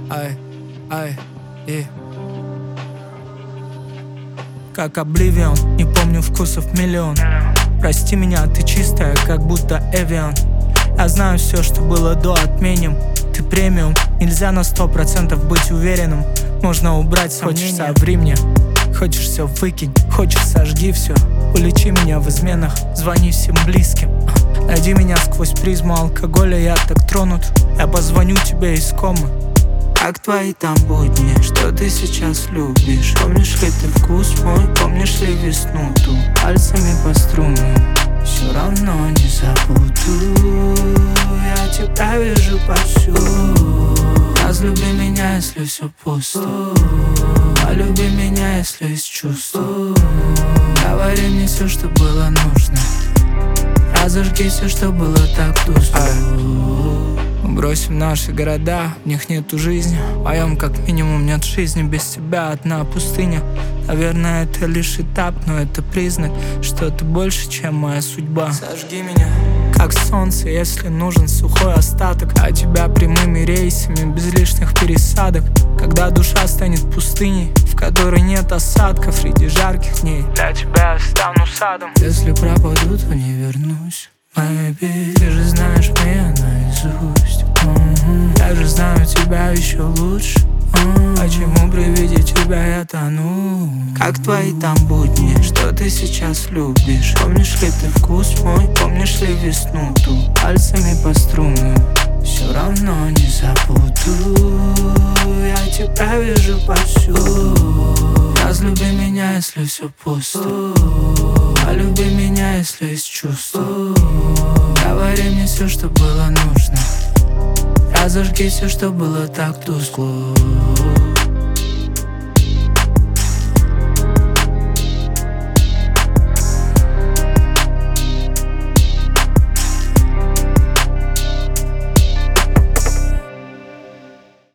Ай, и как Обливион, не помню вкусов миллион. Прости меня, ты чистая, как будто Эвиан. Я знаю все, что было до, отменим. Ты премиум, нельзя на 100% быть уверенным. Можно убрать сомнения. Хочешь, соври мне. Хочешь, все выкинь. Хочешь, сожги все. Уличи меня в изменах, звони всем близким. Найди меня сквозь призму алкоголя, я так тронут. Я позвоню тебе из комы. Как твои там будни, что ты сейчас любишь? Помнишь ли ты вкус мой, помнишь ли весну ту? Пальцами по струнам, все равно не забуду. Я тебя вижу повсюду. Разлюби меня, если все пусто. Полюби меня, если есть чувства. Говори мне все, что было нужно. Разожги все, что было так тускло. Бросим наши города, в них нету жизни. В моем как минимум нет жизни. Без тебя одна пустыня. Наверное, это лишь этап, но это признак, что ты больше, чем моя судьба. Сожги меня, как солнце, если нужен сухой остаток. А тебя прямыми рейсами, без лишних пересадок. Когда душа станет пустыней, в которой нет осадков среди жарких дней, для тебя я стану садом. Если пропаду, то не вернусь. Maybe, ты же знаешь меня наизусть. Я же знаю тебя еще лучше. Почему при виде тебя я тону? Как твои там будни, что ты сейчас любишь? Помнишь ли ты вкус мой, помнишь ли весну ту? Пальцами по струнам, все равно не забуду. Я тебя вижу повсюду. Разлюби меня, если все пусто. Полюби меня, если есть чувства. Говори мне все, что было нужно. Разожги все, что было так тускло.